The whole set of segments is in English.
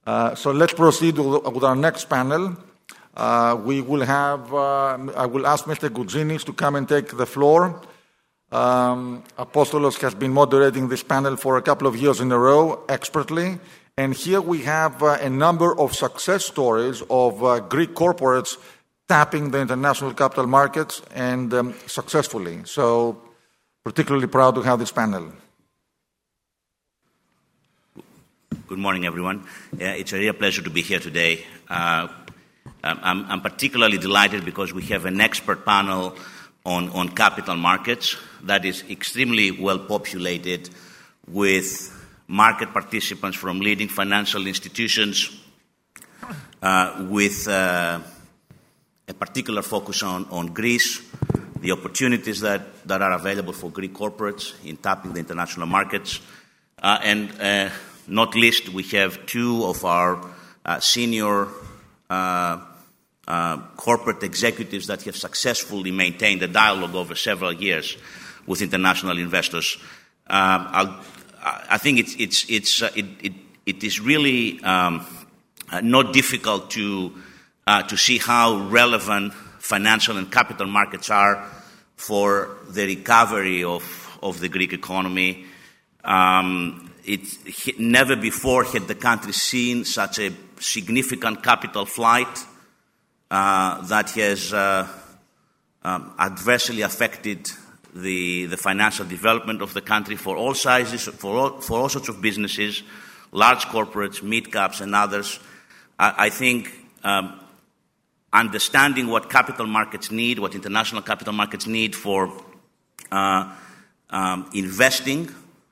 So let's proceed with our next panel. I will ask Mr. Goutzinis to come and take the floor. Apostolos has been moderating this panel for a couple of years in a row, expertly. And here we have a number of success stories of Greek corporates tapping the international capital markets and successfully. So particularly proud to have this panel. Good morning, everyone. It's a real pleasure to be here today. I'm particularly delighted because we have an expert panel on capital markets that is extremely well populated with market participants from leading financial institutions with a particular focus on Greece, the opportunities that are available for Greek corporates in tapping the international markets, and not least, we have two of our senior corporate executives that have successfully maintained a dialogue over several years with international investors. I think it is really not difficult to see how relevant financial and capital markets are for the recovery of the Greek economy. Never before had the country seen such a significant capital flight that has adversely affected the financial development of the country for all sizes, for all sorts of businesses, large corporates, mid-caps, and others. I think understanding what capital markets need, what international capital markets need for investing,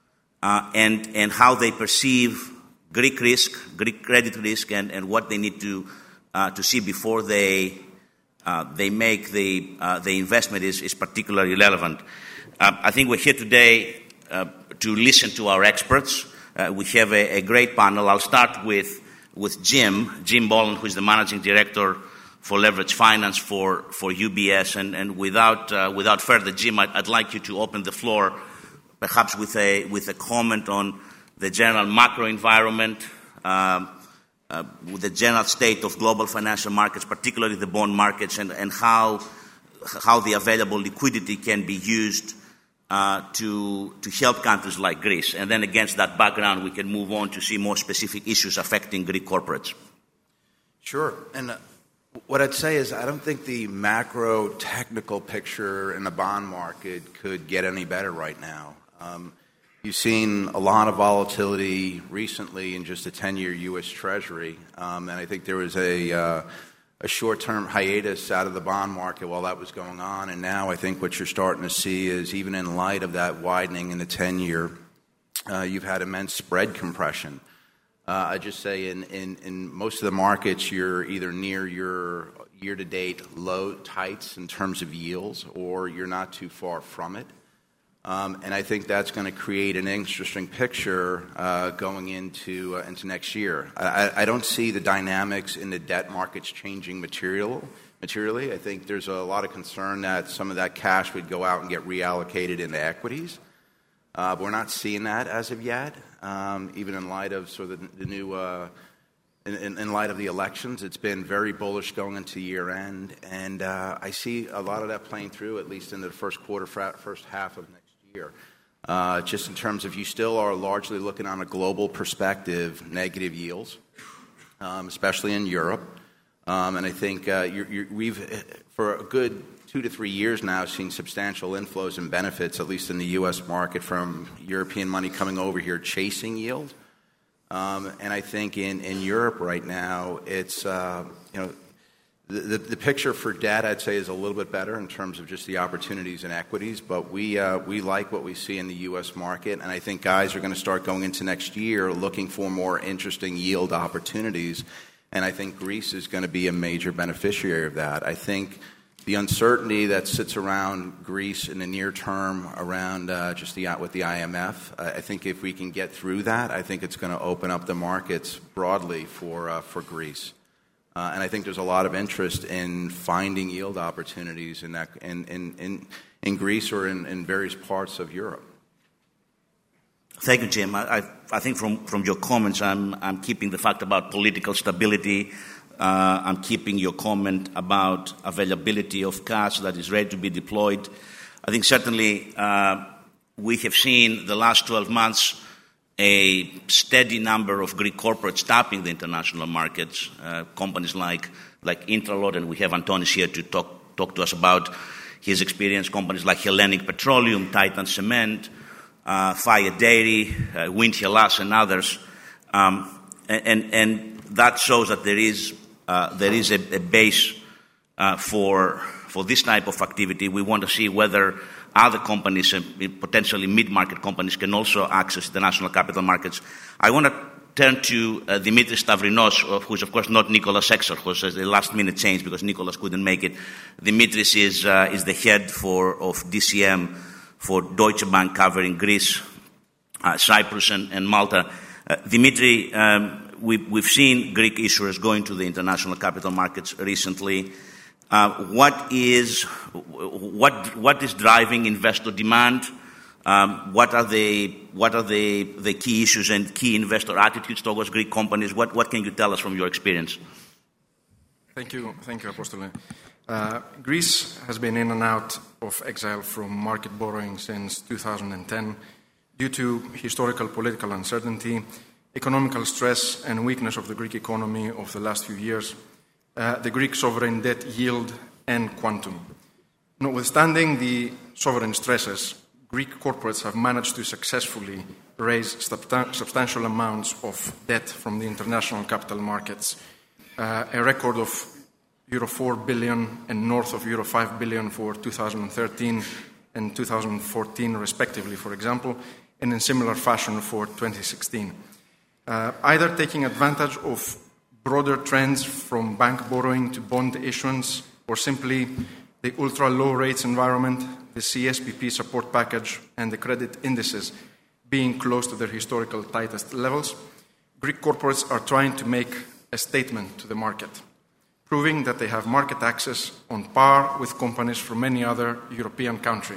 and how they perceive Greek risk, Greek credit risk, and what they need to see before they make the investment is particularly relevant. I think we're here today to listen to our experts. We have a great panel. I'll start with Jim Boland, who is the managing director for leverage finance for UBS. And without further, Jim, I'd like you to open the floor, perhaps with a comment on the general macro environment, with the general state of global financial markets, particularly the bond markets, and how the available liquidity can be used to help countries like Greece. And then against that background, we can move on to see more specific issues affecting Greek corporates. Sure. And what I'd say is I don't think the macro technical picture in the bond market could get any better right now. You've seen a lot of volatility recently in just a 10-year U.S. Treasury, and I think there was a short-term hiatus out of the bond market while that was going on, and now I think what you're starting to see is even in light of that widening in the 10-year, you've had immense spread compression. I just say in most of the markets, you're either near your year-to-date low tights in terms of yields, or you're not too far from it. And I think that's going to create an interesting picture going into next year. I don't see the dynamics in the debt markets changing materially. I think there's a lot of concern that some of that cash would go out and get reallocated into equities. We're not seeing that as of yet, even in light of sort of the new in light of the elections. It's been very bullish going into year end, and I see a lot of that playing through, at least in the first half of next year. Just in terms of you still are largely looking on a global perspective, negative yields, especially in Europe. And I think we've, for a good 2 to 3 years now, seen substantial inflows and benefits, at least in the U.S. market, from European money coming over here chasing yield. And I think in Europe right now, it's, the picture for debt, I'd say, is a little bit better in terms of just the opportunities in equities. But we like what we see in the U.S. market. And I think guys are going to start going into next year looking for more interesting yield opportunities. And I think Greece is going to be a major beneficiary of that. I think the uncertainty that sits around Greece in the near term around with the IMF, I think if we can get through that, I think it's going to open up the markets broadly for Greece. And I think there's a lot of interest in finding yield opportunities in Greece or in various parts of Europe. Thank you, Jim. I think from your comments, I'm keeping the fact about political stability. I'm keeping your comment about availability of cash that is ready to be deployed. I think certainly we have seen the last 12 months a steady number of Greek corporates tapping the international markets, companies like Intralot, and we have Antonis here to talk to us about his experience, companies like Hellenic Petroleum, Titan Cement, Fire Dairy, Wind Hellas, and others. And that shows that there is a base for this type of activity. We want to see whether other companies, potentially mid-market companies, can also access the national capital markets. I want to turn to Dimitris Stavrinos, who's of course not Nicholas Exer, who says the last-minute change because Nicholas couldn't make it. Dimitris is the head of DCM for Deutsche Bank, covering Greece, Cyprus, and Malta. Dimitri, we've seen Greek issuers going to the international capital markets recently. What is driving investor demand? What are the key issues and key investor attitudes towards Greek companies? What can you tell us from your experience? Thank you, Apostole. Greece has been in and out of exile from market borrowing since 2010 due to historical political uncertainty, economical stress and weakness of the Greek economy of the last few years, the Greek sovereign debt yield and quantum. Notwithstanding the sovereign stresses, Greek corporates have managed to successfully raise substantial amounts of debt from the international capital markets, a record of Euro 4 billion and north of Euro 5 billion for 2013 and 2014 respectively, for example, and in similar fashion for 2016. Either taking advantage of broader trends from bank borrowing to bond issuance, or simply the ultra-low rates environment, the CSPP support package, and the credit indices being close to their historical tightest levels, Greek corporates are trying to make a statement to the market, proving that they have market access on par with companies from any other European country.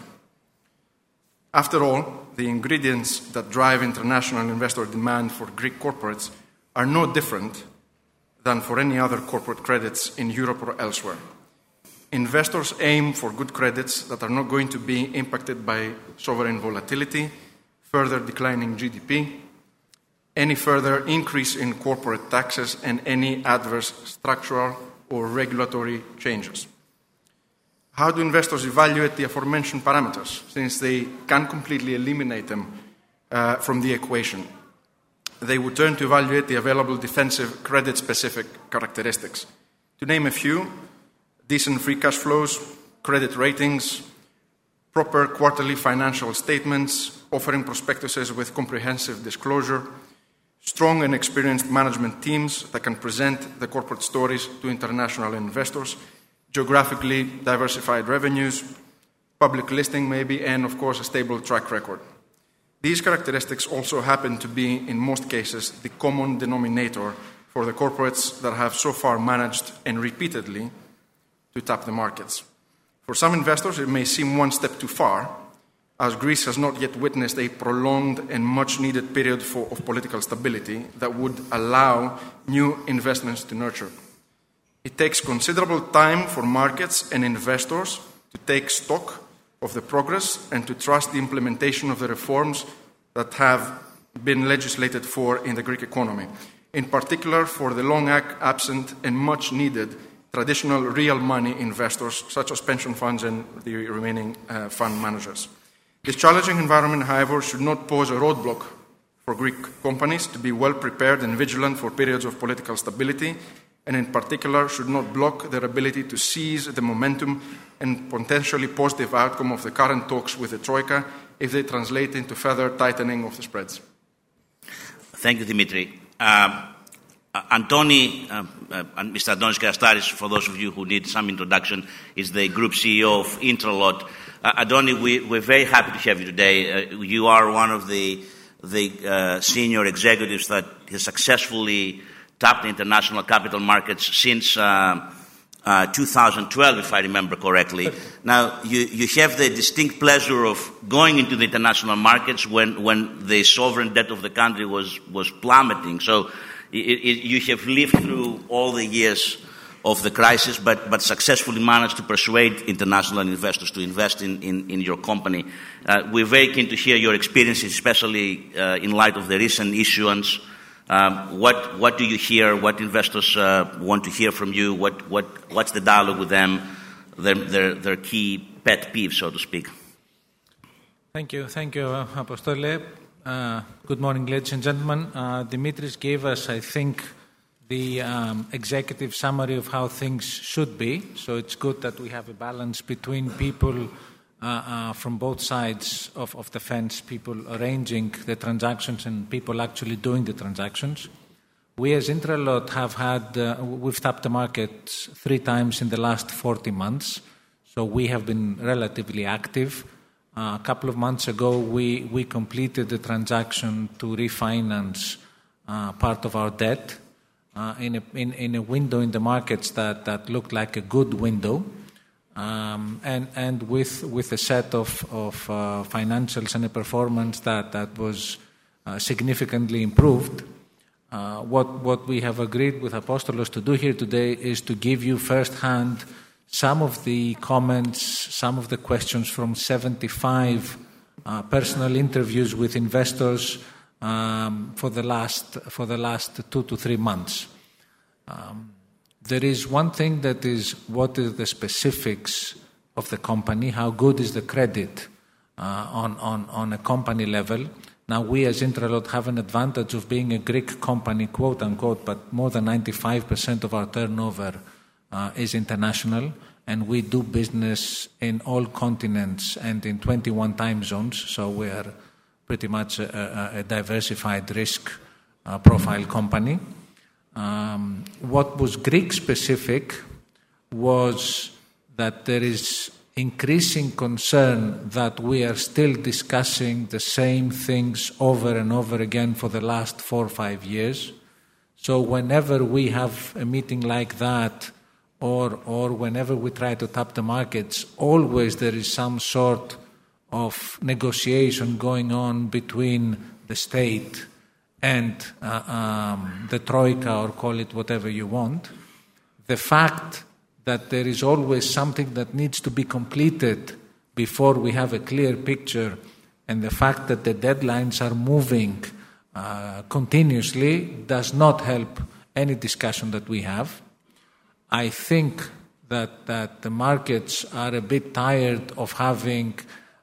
After all, the ingredients that drive international investor demand for Greek corporates are no different than for any other corporate credits in Europe or elsewhere. Investors aim for good credits that are not going to be impacted by sovereign volatility, further declining GDP, any further increase in corporate taxes, and any adverse structural or regulatory changes. How do investors evaluate the aforementioned parameters, since they can't completely eliminate them from the equation? They would turn to evaluate the available defensive credit-specific characteristics. To name a few: decent free cash flows, credit ratings, proper quarterly financial statements, offering prospectuses with comprehensive disclosure, strong and experienced management teams that can present the corporate stories to international investors, geographically diversified revenues, public listing maybe, and of course a stable track record. These characteristics also happen to be, in most cases, the common denominator for the corporates that have so far managed and repeatedly to tap the markets. For some investors, it may seem one step too far, as Greece has not yet witnessed a prolonged and much-needed period of political stability that would allow new investments to nurture. It takes considerable time for markets and investors to take stock of the progress and to trust the implementation of the reforms that have been legislated for in the Greek economy, in particular for the long absent and much-needed traditional real money investors such as pension funds and the remaining fund managers. This challenging environment, however, should not pose a roadblock for Greek companies to be well prepared and vigilant for periods of political stability, and in particular should not block their ability to seize the momentum and potentially positive outcome of the current talks with the Troika if they translate into further tightening of the spreads. Thank you, Dimitri. Mr. Antonis Karastaris, for those of you who need some introduction, is the Group CEO of Intralot. Adonis, we're very happy to have you today. You are one of the senior executives that has successfully tapped the international capital markets since 2012, if I remember correctly. Now, you have the distinct pleasure of going into the international markets when the sovereign debt of the country was plummeting. So you have lived through all the years of the crisis, but successfully managed to persuade international investors to invest in your company. We're very keen to hear your experiences, especially in light of the recent issuance. What do you hear? What investors want to hear from you? What's the dialogue with them? Their key pet peeves, so to speak. Thank you, Apostole. Good morning, ladies and gentlemen. Dimitris gave us, I think, the executive summary of how things should be. So it's good that we have a balance between people from both sides of the fence, people arranging the transactions and people actually doing the transactions. We as Intralot we've tapped the market 3 times in the last 40 months. So we have been relatively active. A couple of months ago, we completed the transaction to refinance part of our debt in a window in the markets that looked like a good window, and with a set of financials and a performance that was significantly improved. What we have agreed with Apostolos to do here today is to give you firsthand some of the comments, some of the questions from 75 personal interviews with investors for the last 2 to 3 months. There is one thing that is what are the specifics of the company, how good is the credit on a company level. Now we as Intralot have an advantage of being a Greek company, quote unquote, but more than 95% of our turnover is international, and we do business in all continents and in 21 time zones, so we are pretty much a diversified risk profile company. What was Greek specific was that there is increasing concern that we are still discussing the same things over and over again for the last 4 or 5 years. So whenever we have a meeting like that, or whenever we try to tap the markets, always there is some sort of negotiation going on between the state and the Troika, or call it whatever you want. The fact that there is always something that needs to be completed before we have a clear picture, and the fact that the deadlines are moving continuously does not help any discussion that we have. I think that the markets are a bit tired of having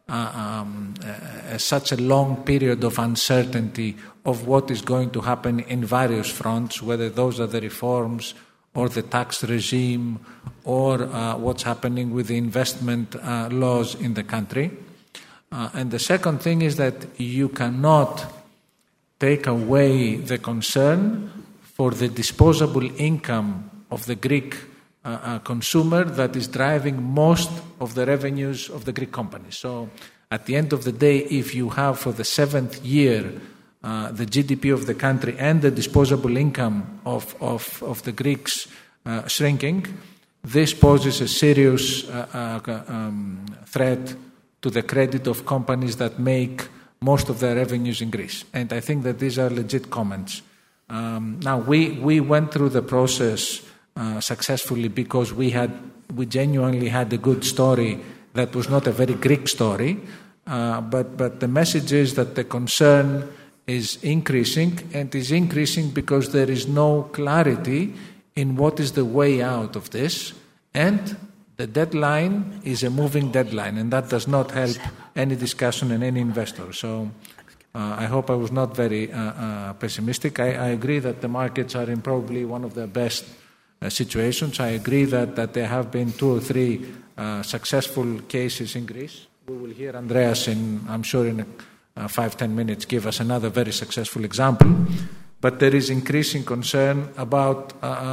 such a long period of uncertainty of what is going to happen in various fronts, whether those are the reforms or the tax regime or what's happening with the investment laws in the country. And the second thing is that you cannot take away the concern for the disposable income of the Greek consumer that is driving most of the revenues of the Greek companies. So at the end of the day, if you have for the 7th year the GDP of the country and the disposable income of the Greeks shrinking, this poses a serious threat to the credit of companies that make most of their revenues in Greece. And I think that these are legit comments. Now, we went through the process successfully because we genuinely had a good story that was not a very Greek story, but the message is that the concern is increasing, and is increasing because there is no clarity in what is the way out of this, and the deadline is a moving deadline, and that does not help any discussion and any investor. So I hope I was not very pessimistic. I agree that the markets are in probably one of their best situations. I agree that there have been 2 or 3 successful cases in Greece. We will hear Andreas I'm sure in 5-10 minutes, give us another very successful example. But there is increasing concern about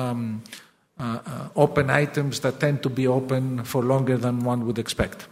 open items that tend to be open for longer than one would expect.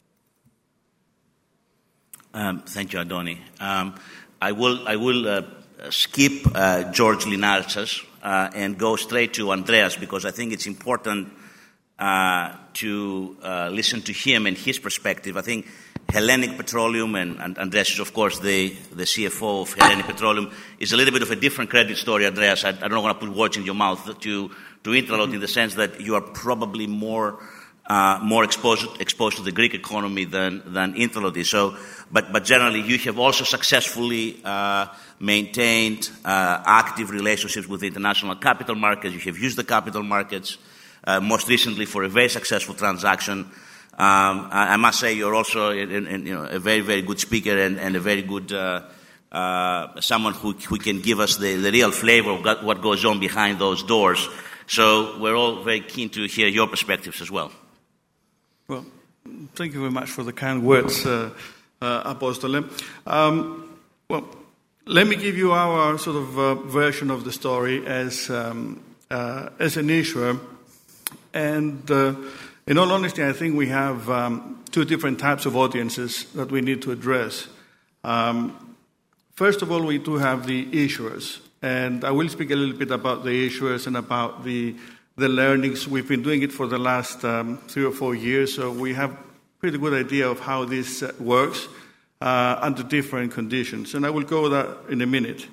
Thank you, Adoni. I will skip George Linarsas and go straight to Andreas, because I think it's important to listen to him and his perspective. I think Hellenic Petroleum, and Andreas is, of course, the CFO of Hellenic Petroleum, is a little bit of a different credit story, Andreas. I don't want to put words in your mouth to Intralot, in the sense that you are probably more exposed to the Greek economy than Intralot is. So, but generally, you have also successfully maintained active relationships with the international capital markets. You have used the capital markets most recently for a very successful transaction. I must say you're also a very, very good speaker and a very good someone who can give us the real flavor of what goes on behind those doors. So we're all very keen to hear your perspectives as well. Well, thank you very much for the kind words, Apostole. Well, let me give you our sort of version of the story as an issuer. And in all honesty, I think we have two different types of audiences that we need to address. First of all, we do have the issuers. And I will speak a little bit about the issuers and about the learnings. We've been doing it for the last 3 or 4 years, so we have a pretty good idea of how this works under different conditions. And I will go over that in a minute.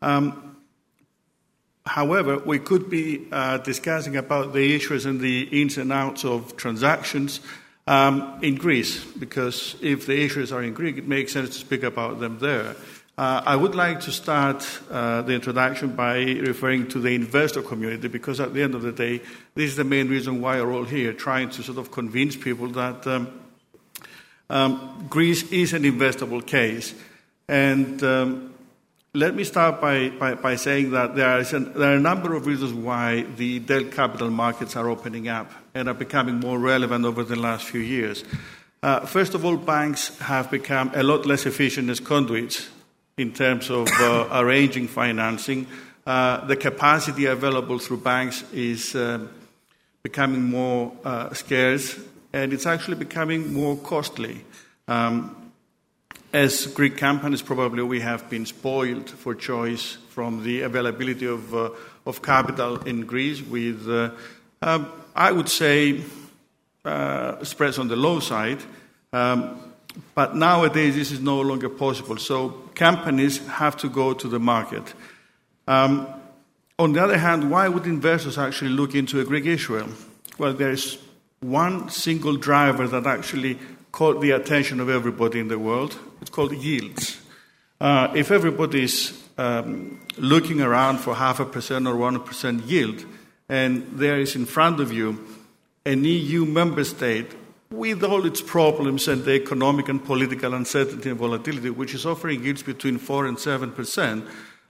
However, we could be discussing about the issuers and the ins and outs of transactions in Greece, because if the issuers are in Greece, it makes sense to speak about them there. I would like to start the introduction by referring to the investor community, because at the end of the day, this is the main reason why we're all here, trying to sort of convince people that Greece is an investable case. And let me start by saying that there are a number of reasons why the debt capital markets are opening up and are becoming more relevant over the last few years. First of all, banks have become a lot less efficient as conduits in terms of arranging financing. The capacity available through banks is becoming more scarce, and it's actually becoming more costly. As Greek companies, probably we have been spoiled for choice from the availability of capital in Greece with, I would say, spreads on the low side. But nowadays, this is no longer possible. So companies have to go to the market. On the other hand, why would investors actually look into a Greek issuer? Well, there is one single driver that actually caught the attention of everybody in the world. It's called yields. If everybody is looking around for 0.5% or 1% yield, and there is in front of you an EU member state with all its problems and the economic and political uncertainty and volatility, which is offering yields between 4% and 7%,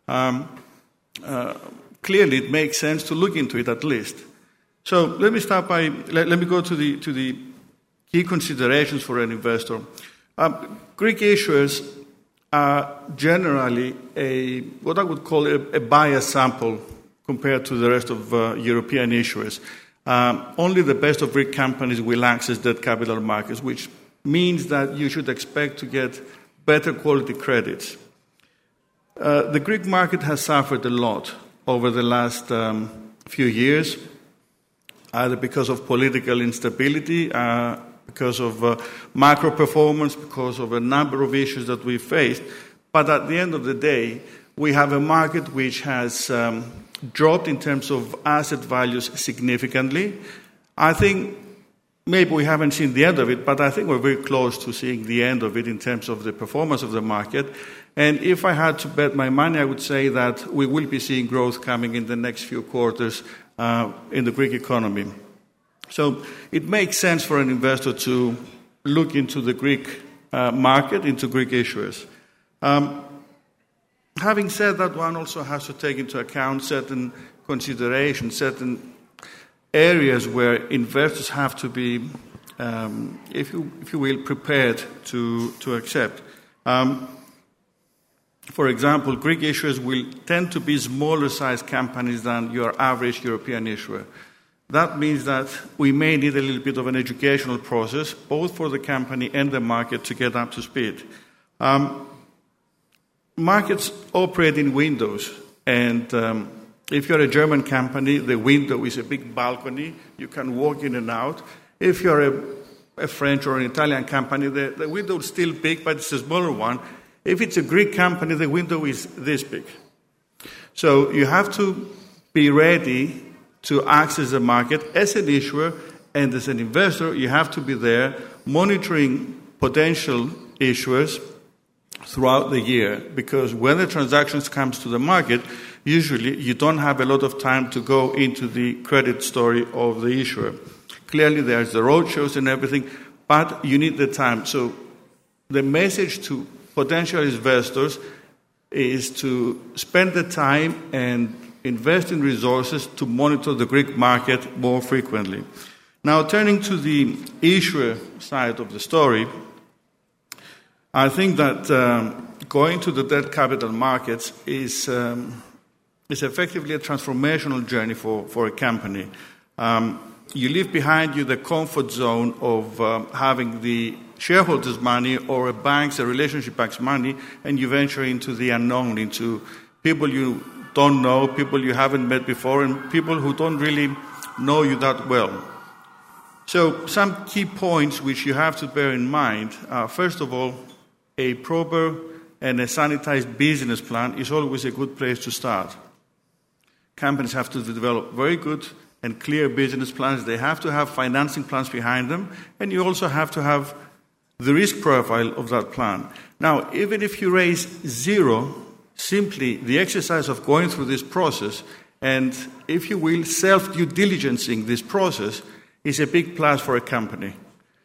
clearly it makes sense to look into it at least. So let me start by, let me go to the key considerations for an investor. Greek issuers are generally what I would call a bias sample compared to the rest of European issuers. Only the best of Greek companies will access debt capital markets, which means that you should expect to get better quality credits. The Greek market has suffered a lot over the last few years, either because of political instability, because of macro performance, because of a number of issues that we faced. But at the end of the day, we have a market which has dropped in terms of asset values significantly. I think maybe we haven't seen the end of it, but I think we're very close to seeing the end of it in terms of the performance of the market. And if I had to bet my money, I would say that we will be seeing growth coming in the next few quarters in the Greek economy. So it makes sense for an investor to look into the Greek market, into Greek issuers. Having said that, one also has to take into account certain considerations, certain areas where investors have to be, if you will, prepared to accept. For example, Greek issuers will tend to be smaller sized companies than your average European issuer. That means that we may need a little bit of an educational process, both for the company and the market, to get up to speed. Markets operate in windows, and If you're a German company, the window is a big balcony. You can walk in and out. If you're a French or an Italian company, the window is still big, but it's a smaller one. If it's a Greek company, the window is this big. So you have to be ready to access the market as an issuer, and as an investor, you have to be there monitoring potential issuers throughout the year, because when the transactions comes to the market, usually you don't have a lot of time to go into the credit story of the issuer. Clearly, there's the roadshows and everything, but you need the time. So the message to potential investors is to spend the time and invest in resources to monitor the Greek market more frequently. Now, turning to the issuer side of the story, I think that going to the debt capital markets is effectively a transformational journey for a company. You leave behind you the comfort zone of having the shareholders' money or a relationship bank's money, and you venture into the unknown, into people you don't know, people you haven't met before, and people who don't really know you that well. So some key points which you have to bear in mind. First of all, a proper and a sanitized business plan is always a good place to start. Companies have to develop very good and clear business plans. They have to have financing plans behind them, and you also have to have the risk profile of that plan. Now, even if you raise zero, simply the exercise of going through this process and, if you will, self-due diligencing this process is a big plus for a company.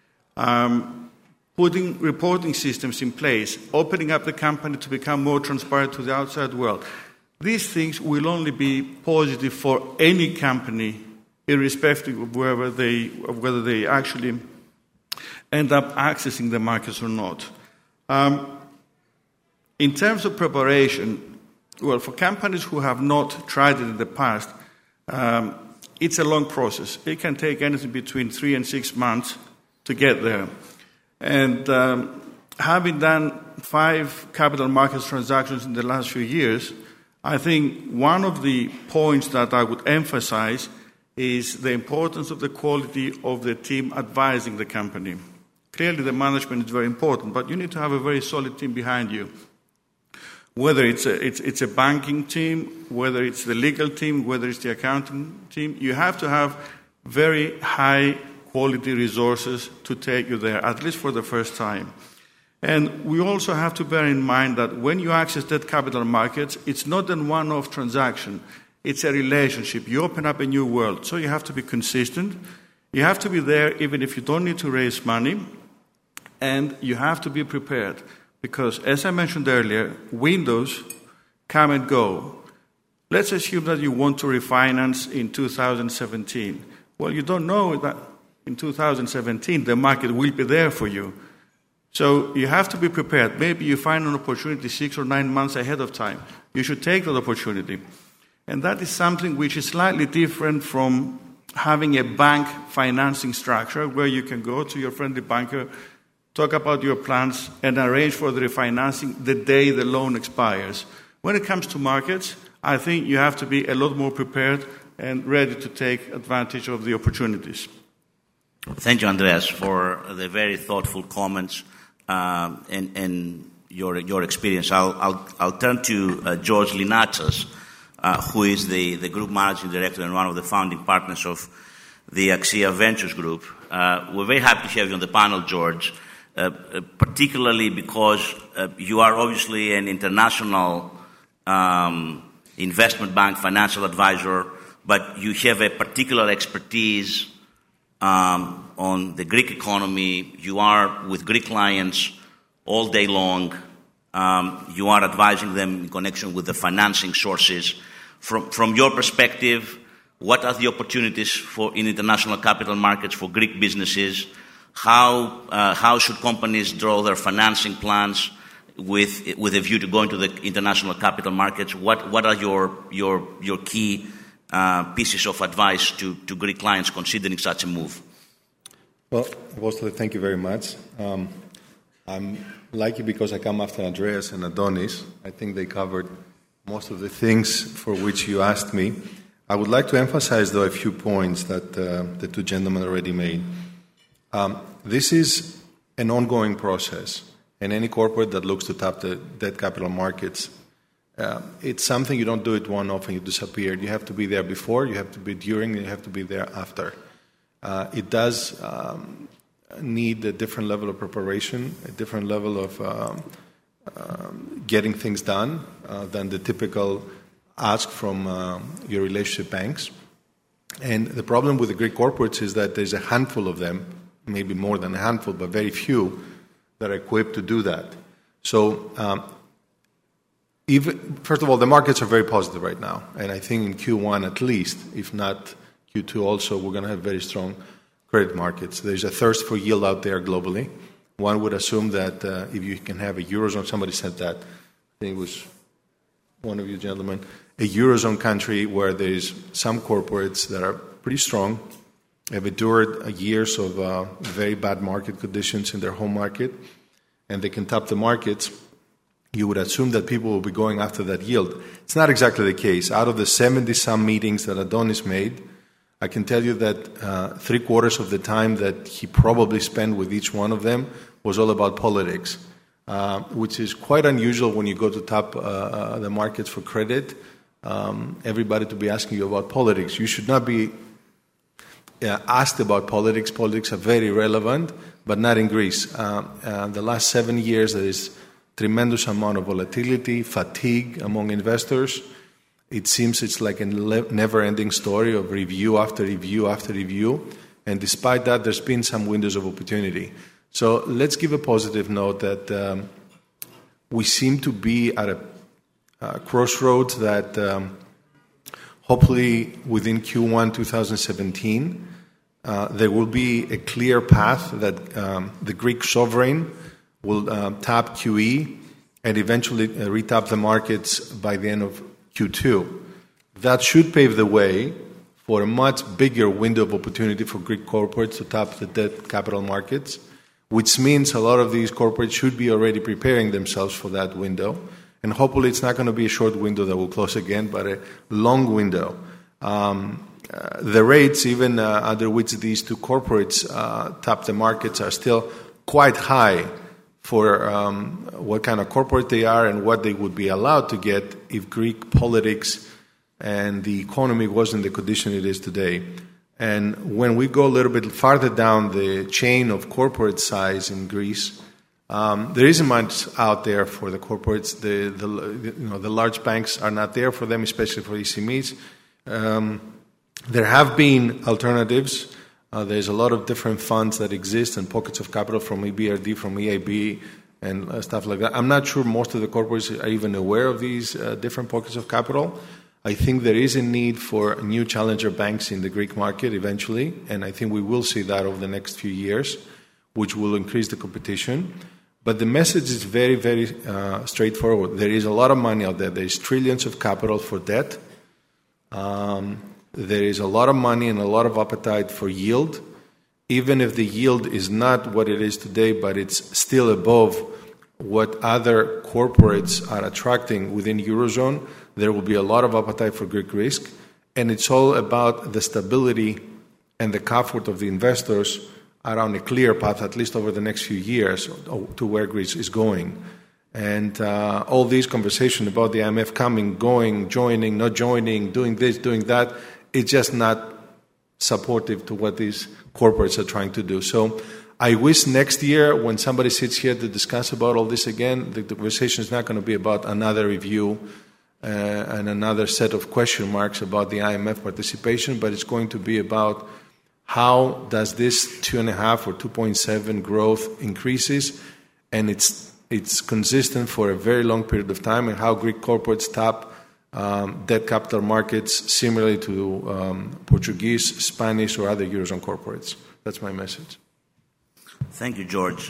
Putting reporting systems in place, opening up the company to become more transparent to the outside world. These things will only be positive for any company, irrespective of whether they actually end up accessing the markets or not. In terms of preparation, well, for companies who have not tried it in the past, it's a long process. It can take anything between 3 and 6 months to get there. And having done 5 capital markets transactions in the last few years, I think one of the points that I would emphasize is the importance of the quality of the team advising the company. Clearly, the management is very important, but you need to have a very solid team behind you. Whether it's a banking team, whether it's the legal team, whether it's the accounting team, you have to have very high quality resources to take you there, at least for the first time. And we also have to bear in mind that when you access debt capital markets, it's not a one-off transaction. It's a relationship. You open up a new world. So you have to be consistent. You have to be there even if you don't need to raise money. And you have to be prepared. Because, as I mentioned earlier, windows come and go. Let's assume that you want to refinance in 2017. Well, you don't know that in 2017 the market will be there for you. So you have to be prepared. Maybe you find an opportunity 6 or 9 months ahead of time. You should take that opportunity. And that is something which is slightly different from having a bank financing structure where you can go to your friendly banker, talk about your plans, and arrange for the refinancing the day the loan expires. When it comes to markets, I think you have to be a lot more prepared and ready to take advantage of the opportunities. Thank you, Andreas, for the very thoughtful comments and your experience. I'll turn to George Linatsas, who is the group managing director and one of the founding partners of the Axia Ventures Group. We're very happy to have you on the panel, George, particularly because you are obviously an international investment bank financial advisor, but you have a particular expertise on the Greek economy. You are with Greek clients all day long. You are advising them in connection with the financing sources. From your perspective, what are the opportunities in international capital markets for Greek businesses? How should companies draw their financing plans with a view to going to the international capital markets? What are your key pieces of advice to Greek clients considering such a move? Well, Apostole, thank you very much. I'm lucky because I come after Andreas and Adonis. I think they covered most of the things for which you asked me. I would like to emphasize, though, a few points that the two gentlemen already made. This is an ongoing process, and any corporate that looks to tap the debt capital markets, it's something you don't do it one-off and you disappear. You have to be there before, you have to be during, and you have to be there after. It does need a different level of preparation, a different level of getting things done than the typical ask from your relationship banks. And the problem with the Greek corporates is that there's a handful of them, maybe more than a handful, but very few that are equipped to do that. So, first of all, the markets are very positive right now. And I think in Q1 at least, if not Q2 also, we're going to have very strong credit markets. There's a thirst for yield out there globally. One would assume that if you can have a Eurozone, somebody said that, I think it was one of you gentlemen, a Eurozone country where there's some corporates that are pretty strong, have endured years of very bad market conditions in their home market, and they can tap the markets, you would assume that people will be going after that yield. It's not exactly the case. Out of the 70-some meetings that Adonis made, I can tell you that 3/4 of the time that he probably spent with each one of them was all about politics, which is quite unusual when you go to tap the markets for credit. Everybody to be asking you about politics. You should not be asked about politics. Politics are very relevant, but not in Greece. The last 7 years, there is tremendous amount of volatility, fatigue among investors. It seems it's like a never-ending story of review after review after review. And despite that, there's been some windows of opportunity. So let's give a positive note that we seem to be at a crossroads that hopefully within Q1 2017, there will be a clear path that the Greek sovereign will tap QE and eventually retap the markets by the end of Q2. That should pave the way for a much bigger window of opportunity for Greek corporates to tap the debt capital markets, which means a lot of these corporates should be already preparing themselves for that window. And hopefully it's not going to be a short window that will close again, but a long window. The rates, even under which these two corporates tap the markets, are still quite high for what kind of corporate they are and what they would be allowed to get if Greek politics and the economy wasn't the condition it is today. And when we go a little bit farther down the chain of corporate size in Greece, there isn't much out there for the corporates. The large banks are not there for them, especially for SMEs. There have been alternatives. There's a lot of different funds that exist and pockets of capital from EBRD, from EIB, and stuff like that. I'm not sure most of the corporates are even aware of these different pockets of capital. I think there is a need for new challenger banks in the Greek market eventually, and I think we will see that over the next few years, which will increase the competition. But the message is very, very straightforward. There is a lot of money out there. There is trillions of capital for debt. There is a lot of money and a lot of appetite for yield. Even if the yield is not what it is today, but it's still above what other corporates are attracting within Eurozone, there will be a lot of appetite for Greek risk. And it's all about the stability and the comfort of the investors around a clear path, at least over the next few years, to where Greece is going. And all these conversations about the IMF coming, going, joining, not joining, doing this, doing that, it's just not supportive to what these corporates are trying to do. So I wish next year when somebody sits here to discuss about all this again, the conversation is not going to be about another review and another set of question marks about the IMF participation, but it's going to be about how does this 2.5 or 2.7 growth increases, and it's consistent for a very long period of time, and how Greek corporates tap debt capital markets similarly to Portuguese, Spanish, or other Eurozone corporates. That's my message. Thank you, George.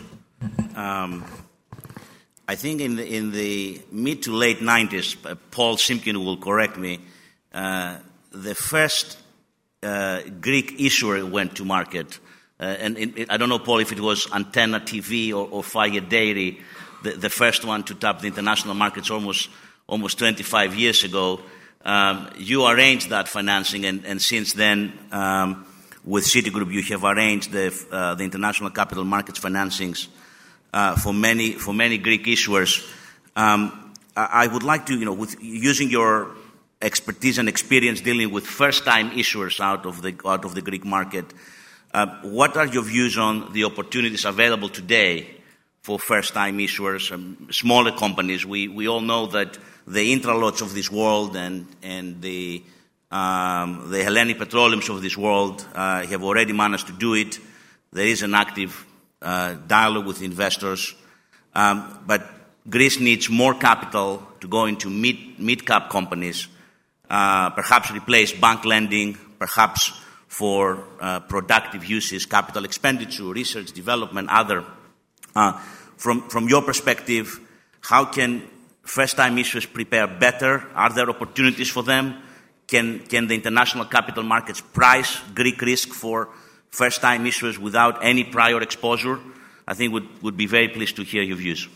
I think in the mid to late 90s, Paul Simkin will correct me, the first Greek issuer went to market. I don't know, Paul, if it was Antenna TV or Fire Dairy, the first one to tap the international markets almost almost 25 years ago. You arranged that financing, and since then, with Citigroup, you have arranged the international capital markets financings for many Greek issuers. I would like to, with using your expertise and experience dealing with first-time issuers out of the Greek market, what are your views on the opportunities available today for first-time issuers, smaller companies? We all know that the Intralots of this world and the Hellenic Petroleums of this world have already managed to do it. There is an active dialogue with investors, but Greece needs more capital to go into mid-cap companies, perhaps replace bank lending, perhaps for productive uses, capital expenditure, research, development, other. From your perspective, how can first-time issuers prepare better? Are there opportunities for them? Can the international capital markets price Greek risk for first-time issuers without any prior exposure? I think would be very pleased to hear your views.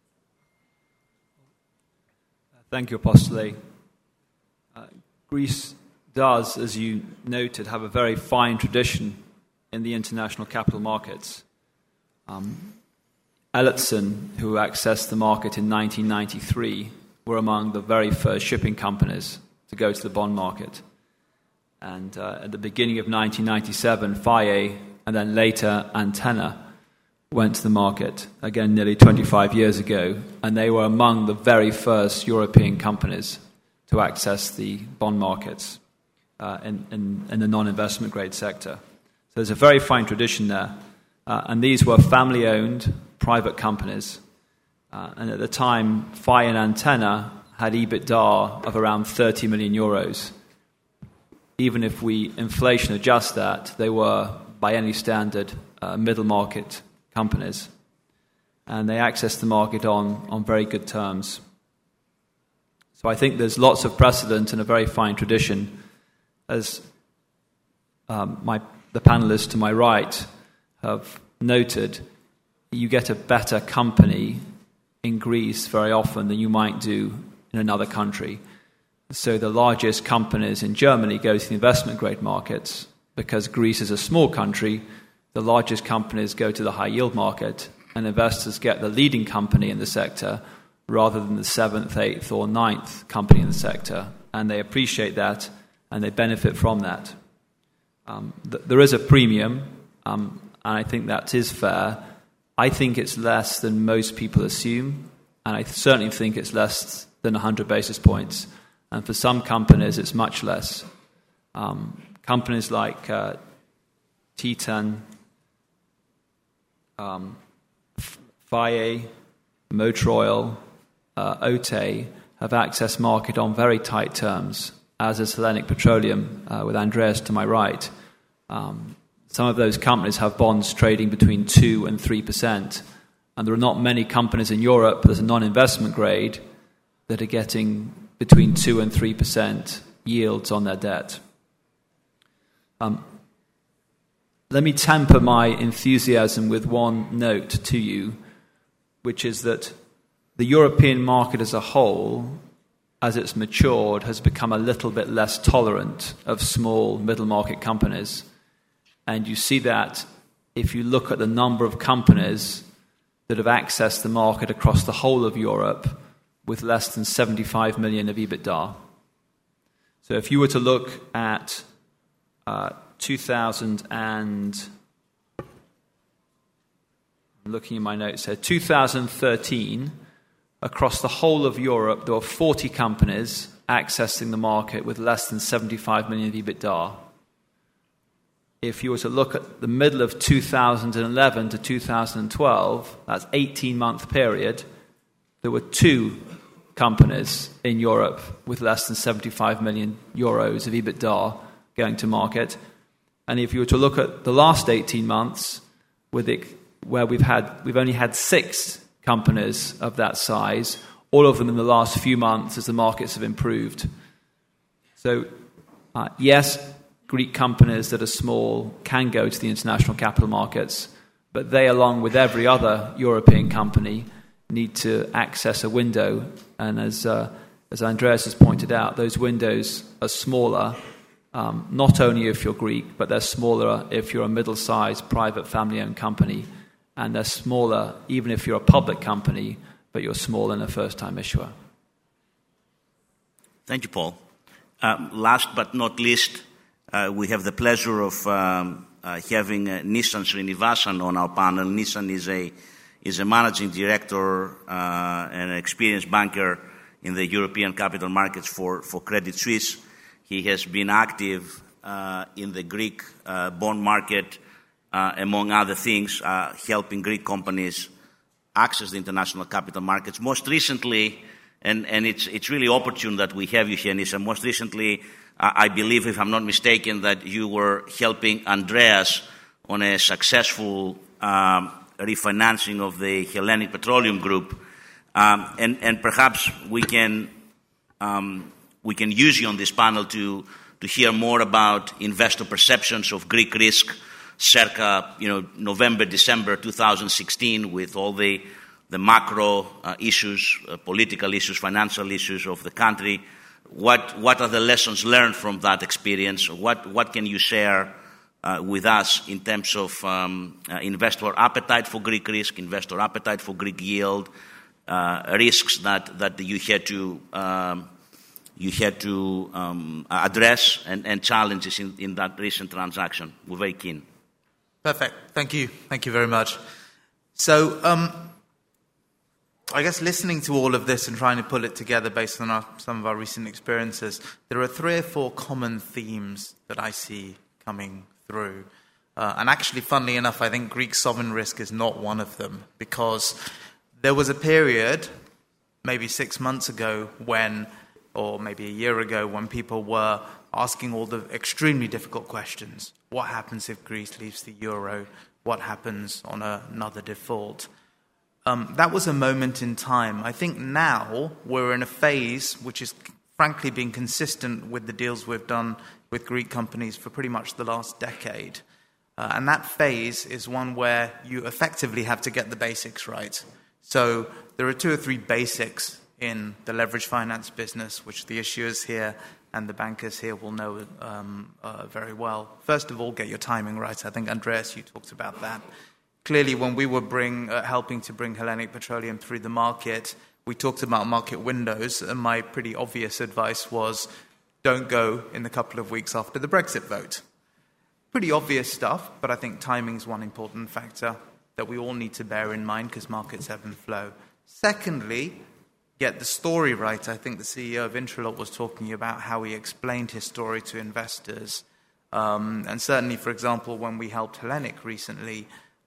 Thank you, Apostole. Greece does, as you noted, have a very fine tradition in the international capital markets. Elliotson, who accessed the market in 1993, were among the very first shipping companies to go to the bond market. And at the beginning of 1997, FIE and then later Antenna went to the market, again nearly 25 years ago, and they were among the very first European companies to access the bond markets in the non-investment grade sector. So there's a very fine tradition there. And these were family-owned private companies. And at the time, FIE and Antenna had EBITDA of around 30 million euros. Even if we inflation adjust that, they were, by any standard, middle market companies. And they accessed the market on very good terms. So I think there's lots of precedent and a very fine tradition. As the panelists to my right have noted, you get a better company in Greece very often than you might do in another country. So the largest companies in Germany go to the investment grade markets. Because Greece is a small country, the largest companies go to the high yield market, and investors get the leading company in the sector rather than the 7th, 8th or 9th company in the sector. And they appreciate that and they benefit from that. There is a premium, and I think that is fair. I think it's less than most people assume, and I certainly think it's less than 100 basis points. And for some companies, it's much less. Companies like Titan, FIE, Motor Oil, OTE have accessed market on very tight terms, as is Hellenic Petroleum, with Andreas to my right. Some of those companies have bonds trading between 2% and 3%, and there are not many companies in Europe that are non-investment grade that are getting between 2% and 3% yields on their debt. Let me temper my enthusiasm with one note to you, which is that the European market as a whole, as it's matured, has become a little bit less tolerant of small middle market companies. And you see that if you look at the number of companies that have accessed the market across the whole of Europe with less than 75 million of EBITDA. So if you were to look at 2013, across the whole of Europe, there were 40 companies accessing the market with less than 75 million of EBITDA. If you were to look at the middle of 2011 to 2012, that's 18-month period, there were 2 companies in Europe with less than 75 million euros of EBITDA going to market. And if you were to look at the last 18 months, where we've only had 6 companies of that size, all of them in the last few months as the markets have improved. So, yes, Greek companies that are small can go to the international capital markets, but they, along with every other European company, need to access a window. And as as Andreas has pointed out, those windows are smaller, not only if you're Greek, but they're smaller if you're a middle-sized private family-owned company, and they're smaller even if you're a public company, but you're small and a first-time issuer. Thank you, Paul. Last but not least, we have the pleasure of having Nissan Srinivasan on our panel. Nissan is a managing director and an experienced banker in the European capital markets for Credit Suisse. He has been active in the Greek bond market, among other things, helping Greek companies access the international capital markets. Most recently, and it's really opportune that we have you here, Nissan. Most recently, I believe, if I'm not mistaken, that you were helping Andreas on a successful refinancing of the Hellenic Petroleum Group, and perhaps we can use you on this panel to hear more about investor perceptions of Greek risk circa November, December 2016, with all the macro issues, political issues, financial issues of the country. What are the lessons learned from that experience? What can you share with us in terms of investor appetite for Greek risk, investor appetite for Greek yield, risks that you had to address, and challenges in that recent transaction? We're very keen. Perfect. Thank you. Thank you very much. So, I guess listening to all of this and trying to pull it together based on some of our recent experiences, there are 3 or 4 common themes that I see coming through. And actually, funnily enough, I think Greek sovereign risk is not one of them, because there was a period, maybe 6 months ago, or maybe a year ago, when people were asking all the extremely difficult questions. What happens if Greece leaves the euro? What happens on another default? That was a moment in time. I think now we're in a phase which is frankly been consistent with the deals we've done with Greek companies for pretty much the last decade. And that phase is one where you effectively have to get the basics right. So there are 2 or 3 basics in the leverage finance business, which the issuers here and the bankers here will know very well. First of all, get your timing right. I think, Andreas, you talked about that. Clearly, when we were helping to bring Hellenic Petroleum through the market, we talked about market windows, and my pretty obvious advice was, don't go in the couple of weeks after the Brexit vote. Pretty obvious stuff, but I think timing is one important factor that we all need to bear in mind, because markets ebb and flow. Secondly, get the story right. I think the CEO of Intralot was talking about how he explained his story to investors. And certainly, for example, when we helped Hellenic recently,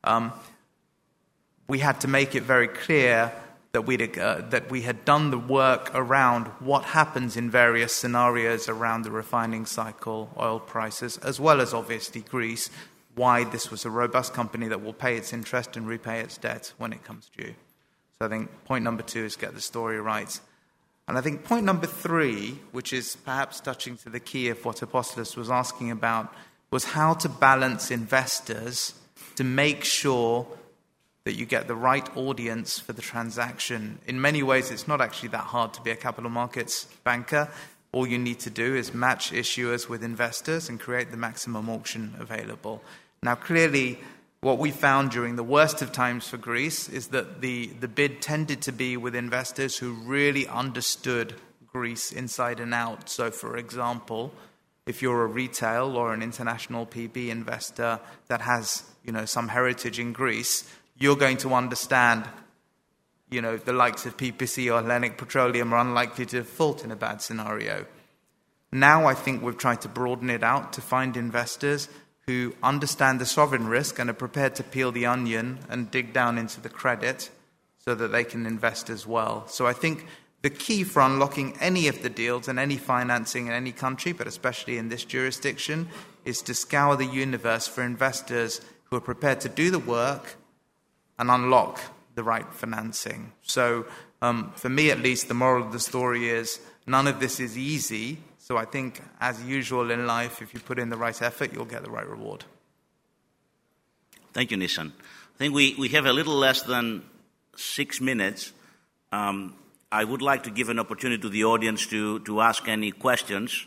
we had to make it very clear that we had done the work around what happens in various scenarios around the refining cycle, oil prices, as well as obviously Greece, why this was a robust company that will pay its interest and repay its debt when it comes due. So I think point number 2 is get the story right. And I think point number 3, which is perhaps touching to the key of what Apostolos was asking about, was how to balance investors to make sure that you get the right audience for the transaction. In many ways, it's not actually that hard to be a capital markets banker. All you need to do is match issuers with investors and create the maximum auction available. Now, clearly, what we found during the worst of times for Greece is that the bid tended to be with investors who really understood Greece inside and out. So, for example, if you're a retail or an international PB investor that has, some heritage in Greece, you're going to understand, the likes of PPC or Hellenic Petroleum are unlikely to default in a bad scenario. Now I think we've tried to broaden it out to find investors who understand the sovereign risk and are prepared to peel the onion and dig down into the credit so that they can invest as well. So I think the key for unlocking any of the deals and any financing in any country, but especially in this jurisdiction, is to scour the universe for investors who are prepared to do the work and unlock the right financing. So for me, at least, the moral of the story is none of this is easy. So I think, as usual in life, if you put in the right effort, you'll get the right reward. Thank you, Nissan. I think we have a little less than 6 minutes. I would like to give an opportunity to the audience to ask any questions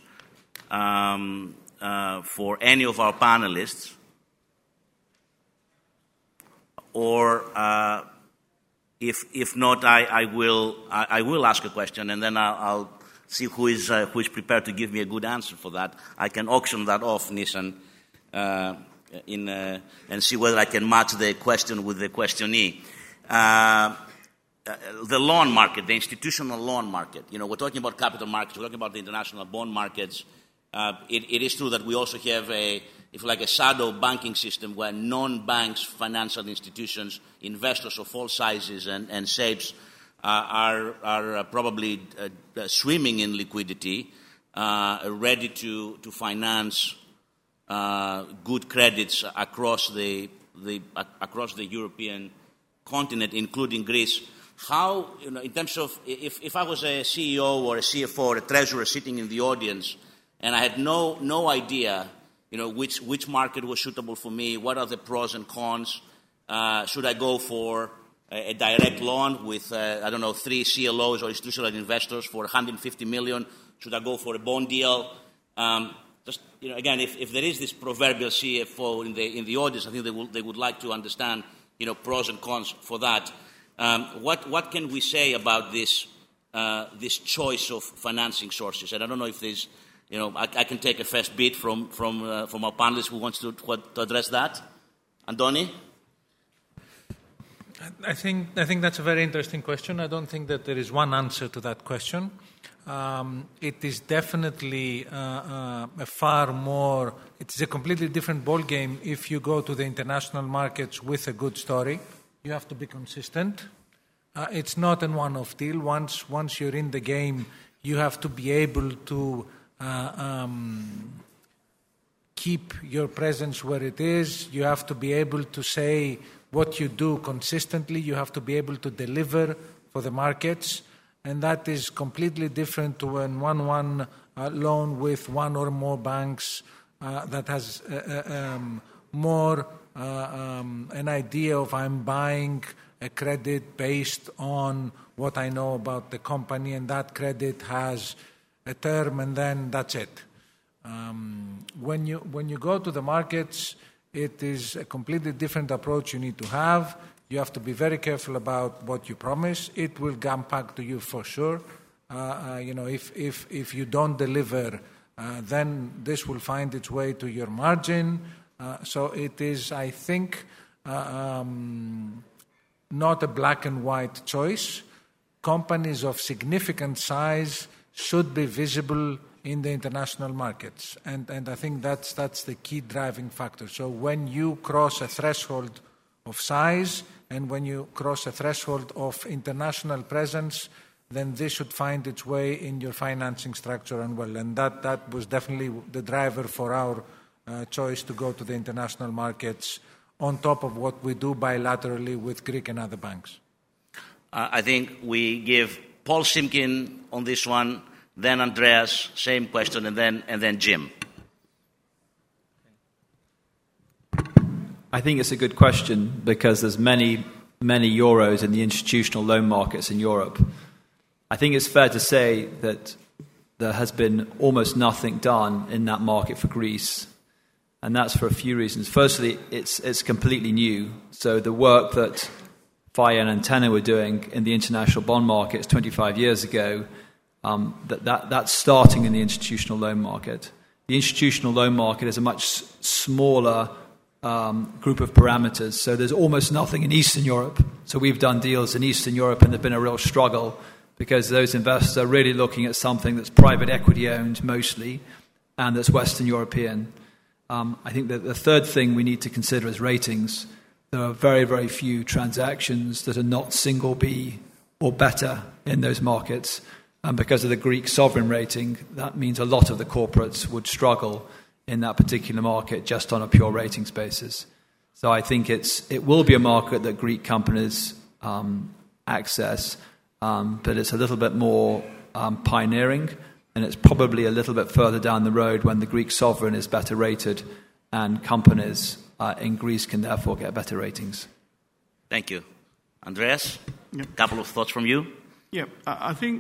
for any of our panelists, or if not, I will ask a question, and then I'll see who is prepared to give me a good answer for that. I can auction that off, Nissan, and see whether I can match the question with the questionee. The loan market, the institutional loan market. We're talking about capital markets. We're talking about the international bond markets. It is true that we also have a shadow banking system where non-banks, financial institutions, investors of all sizes and shapes are probably swimming in liquidity, ready to finance good credits across the European continent, including Greece. How, in terms of, if I was a CEO or a CFO or a treasurer sitting in the audience, and I had no idea, which market was suitable for me, what are the pros and cons? Should I go for a direct loan with, 3 CLOs or institutional investors for 150 million? Should I go for a bond deal? Again, if there is this proverbial CFO in the audience, I think they would like to understand, pros and cons for that. What can we say about this choice of financing sources? And I don't know if there's, I can take a first bit from our panelists who wants to address that. Andoni? I think that's a very interesting question. I don't think that there is one answer to that question. It is definitely it's a completely different ballgame if you go to the international markets with a good story. You have to be consistent. It's not a one-off deal. Once you're in the game, you have to be able to keep your presence where it is. You have to be able to say what you do consistently. You have to be able to deliver for the markets. And that is completely different to an one-one loan with one or more banks that has more an idea of I'm buying a credit based on what I know about the company, and that credit has a term, and then that's it. When you go to the markets, it is a completely different approach you need to have. You have to be very careful about what you promise. It will come back to you for sure. If you don't deliver, then this will find its way to your margin. So it is, I think, not a black and white choice. Companies of significant size should be visible in the international markets. And I think that's the key driving factor. So when you cross a threshold of size and when you cross a threshold of international presence, then this should find its way in your financing structure and well. And that was definitely the driver for our choice to go to the international markets on top of what we do bilaterally with Greek and other banks. I think we give Paul Simkin on this one, then Andreas, same question, and then Jim. I think it's a good question because there's many euros in the institutional loan markets in Europe. I think it's fair to say that there has been almost nothing done in that market for Greece, and that's for a few reasons. Firstly, it's completely new. So the work that FIA and Antenna were doing in the international bond markets 25 years ago, that's starting in the institutional loan market. The institutional loan market is a much smaller group of parameters. So there's almost nothing in Eastern Europe. So we've done deals in Eastern Europe, and there's been a real struggle because those investors are really looking at something that's private equity owned mostly, and that's Western European. I think that the third thing we need to consider is ratings. There are very, very few transactions that are not single B or better in those markets. And because of the Greek sovereign rating, that means a lot of the corporates would struggle in that particular market just on a pure ratings basis. So I think it will be a market that Greek companies access, but it's a little bit more pioneering, and it's probably a little bit further down the road when the Greek sovereign is better rated and companies in Greece can therefore get better ratings. Thank you. Andreas, a couple of thoughts from you? Yeah, I think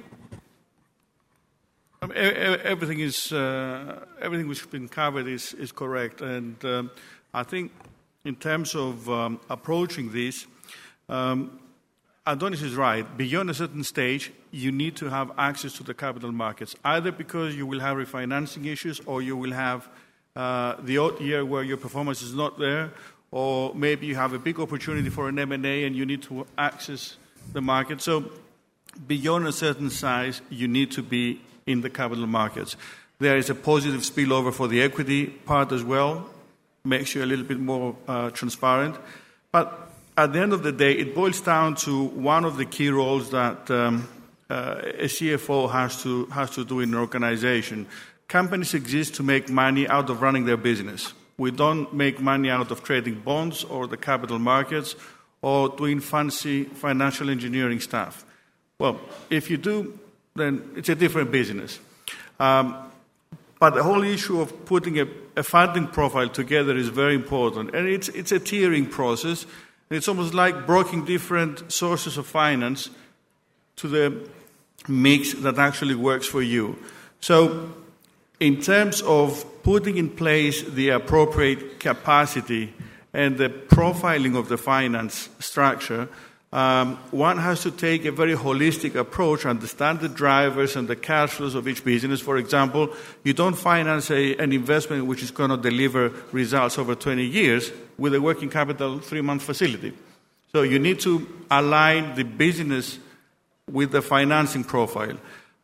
everything which has been covered is correct, and I think in terms of approaching this, Adonis is right. Beyond a certain stage, you need to have access to the capital markets, either because you will have refinancing issues, or you will have the odd year where your performance is not there, or maybe you have a big opportunity for an M&A and you need to access the market. So beyond a certain size, you need to be in the capital markets. There is a positive spillover for the equity part as well, makes you a little bit more transparent. But at the end of the day, it boils down to one of the key roles that a CFO has to do in an organization. Companies exist to make money out of running their business. We don't make money out of trading bonds or the capital markets or doing fancy financial engineering stuff. Well, if you do, then it's a different business. But the whole issue of putting a funding profile together is very important. And it's a tiering process. It's almost like broking different sources of finance to the mix that actually works for you. So in terms of putting in place the appropriate capacity and the profiling of the finance structure, one has to take a very holistic approach, understand the drivers and the cash flows of each business. For example, you don't finance an investment which is going to deliver results over 20 years with a working capital 3-month facility. So you need to align the business with the financing profile.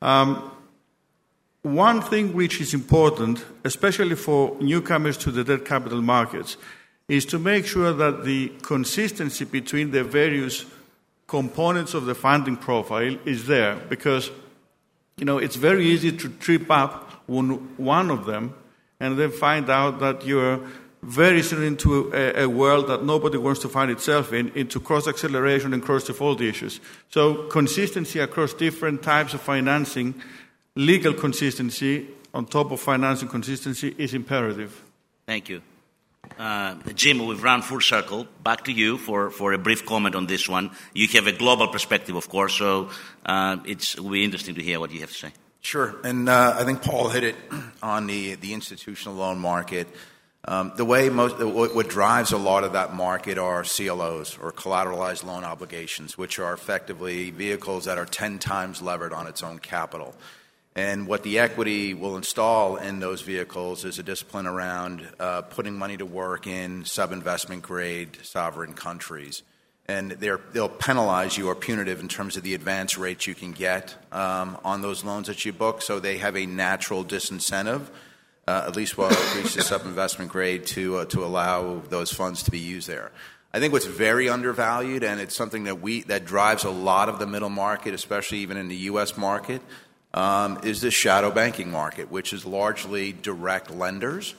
One thing which is important, especially for newcomers to the debt capital markets, is to make sure that the consistency between the various components of the funding profile is there, because it's very easy to trip up on one of them and then find out that you're very soon into a world that nobody wants to find itself in, into cross-acceleration and cross-default issues. So consistency across different types of financing, legal consistency on top of financing consistency is imperative. Thank you. Jim, we've run full circle. Back to you for a brief comment on this one. You have a global perspective, of course, so it will be interesting to hear what you have to say. Sure, and I think Paul hit it on the institutional loan market. The way what drives a lot of that market are CLOs, or collateralized loan obligations, which are effectively vehicles that are 10 times levered on its own capital. And what the equity will install in those vehicles is a discipline around putting money to work in sub-investment grade sovereign countries. And they'll penalize you or punitive in terms of the advance rates you can get on those loans that you book. So they have a natural disincentive, at least while it reaches sub-investment grade, to allow those funds to be used there. I think what's very undervalued, and it's something that drives a lot of the middle market, especially even in the U.S. market, is the shadow banking market, which is largely direct lenders.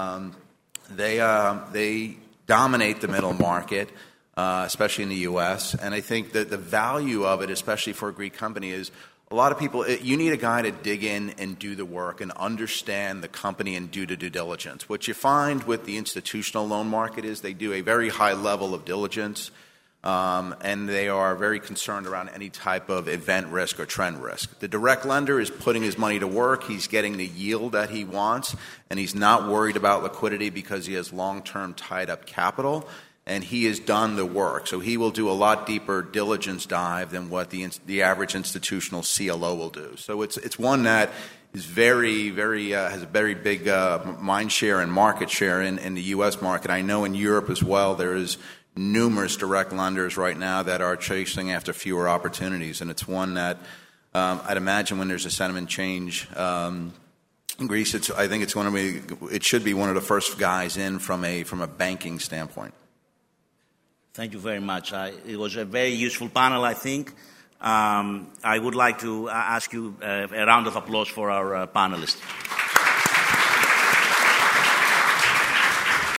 They dominate the middle market, especially in the U.S. And I think that the value of it, especially for a Greek company, is a lot of people, you need a guy to dig in and do the work and understand the company and do the due diligence. What you find with the institutional loan market is they do a very high level of diligence, and they are very concerned around any type of event risk or trend risk. The direct lender is putting his money to work. He's getting the yield that he wants, and he's not worried about liquidity because he has long-term tied-up capital, and he has done the work. So he will do a lot deeper diligence dive than what the average institutional CLO will do. So it's one that is very, very has a very big mind share and market share in the U.S. market. I know in Europe as well there is numerous direct lenders right now that are chasing after fewer opportunities, and it's one that I'd imagine when there's a sentiment change in Greece, I think it should be one of the first guys in from a banking standpoint. Thank you very much. It was a very useful panel, I think. I would like to ask you a round of applause for our panelists.